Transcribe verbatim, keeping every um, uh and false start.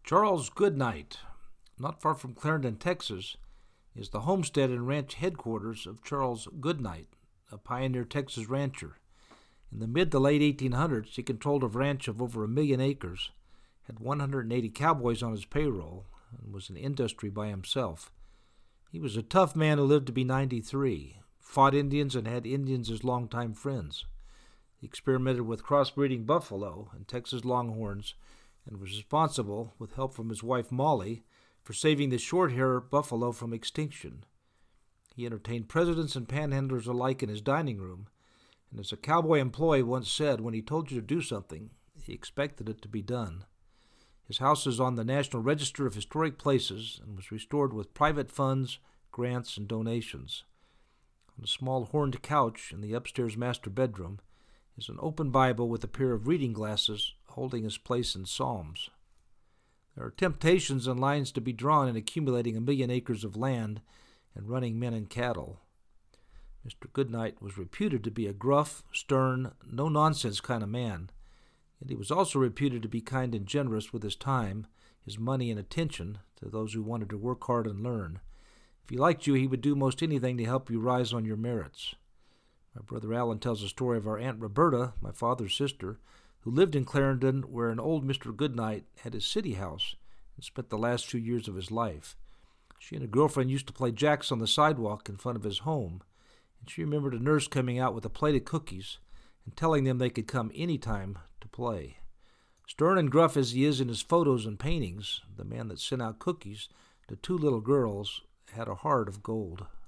Charles Goodnight, not far from Clarendon, Texas, is the homestead and ranch headquarters of Charles Goodnight, a pioneer Texas rancher. In the mid to late eighteen hundreds, he controlled a ranch of over a million acres, had one hundred eighty cowboys on his payroll, and was an industry by himself. He was a tough man who lived to be ninety-three, fought Indians and had Indians as longtime friends. He experimented with crossbreeding buffalo and Texas Longhorns and was responsible, with help from his wife Molly, for saving the short-hair buffalo from extinction. He entertained presidents and panhandlers alike in his dining room, and as a cowboy employee once said, when he told you to do something, he expected it to be done. His house is on the National Register of Historic Places and was restored with private funds, grants, and donations. On a small horned couch in the upstairs master bedroom is an open Bible with a pair of reading glasses holding his place in Psalms. There are temptations and lines to be drawn in accumulating a million acres of land and running men and cattle. Mister Goodnight was reputed to be a gruff, stern, no-nonsense kind of man, and he was also reputed to be kind and generous with his time, his money, and attention to those who wanted to work hard and learn. If he liked you, he would do most anything to help you rise on your merits. My brother Alan tells a story of our Aunt Roberta, my father's sister, who lived in Clarendon, where an old Mister Goodnight had his city house and spent the last few years of his life. She and a girlfriend used to play jacks on the sidewalk in front of his home, and she remembered a nurse coming out with a plate of cookies and telling them they could come any time to play. Stern and gruff as he is in his photos and paintings, the man that sent out cookies to two little girls had a heart of gold.